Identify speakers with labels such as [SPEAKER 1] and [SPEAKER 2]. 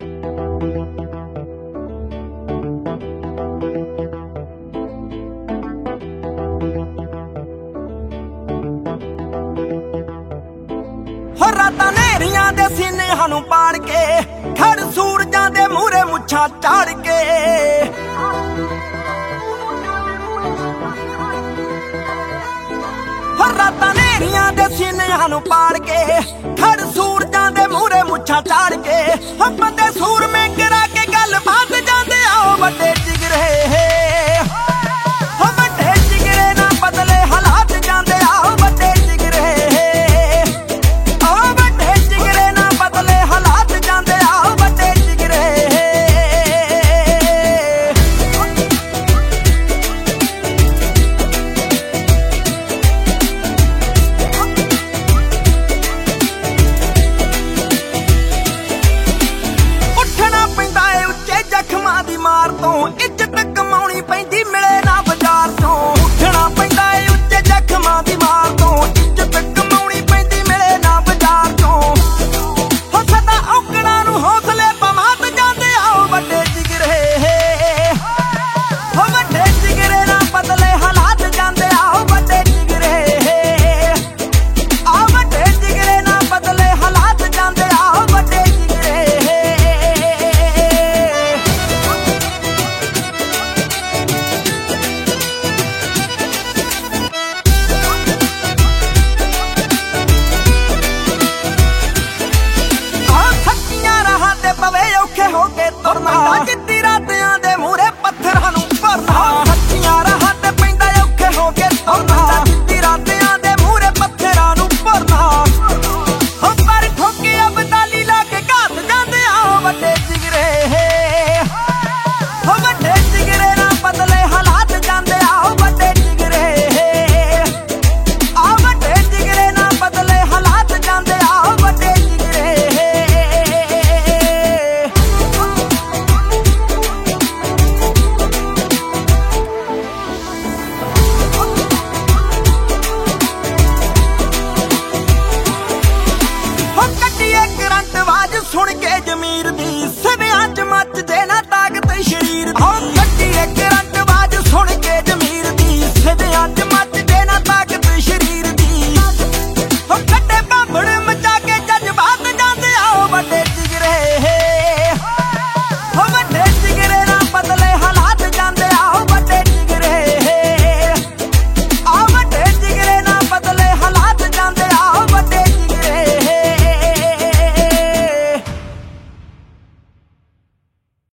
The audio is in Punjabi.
[SPEAKER 1] ਹੋ ਰਾਤਾਂ ਨੇਰੀਆਂ ਦੇ ਸੀਨਿਆਂ ਨੂੰ ਪਾੜ ਕੇ ਖੜ ਸੂਰਜਾਂ ਦੇ ਮੂਹਰੇ ਮੁੱਛਾਂ ਝਾੜ ਕੇ ਹੋ ਰਾਤਾਂ ਨੇਰੀਆਂ ਦੇ ਸੀਨਿਆਂ ਨੂੰ ਪਾੜ ਕੇ ਖੜ ਸੂਰਜਾਂ ਦੇ ਮੂਹਰੇ ਮੁੱਛਾਂ ਝਾੜ ਕੇ ਬੰਦੇ ਸੂਰਮੇ ਗਿਰਾ ਕੇ ਗੱਲ ਬਾਤ ਜਾਂਦੇ ਆ ਵੱਡੇ ਜਿਗਰੇ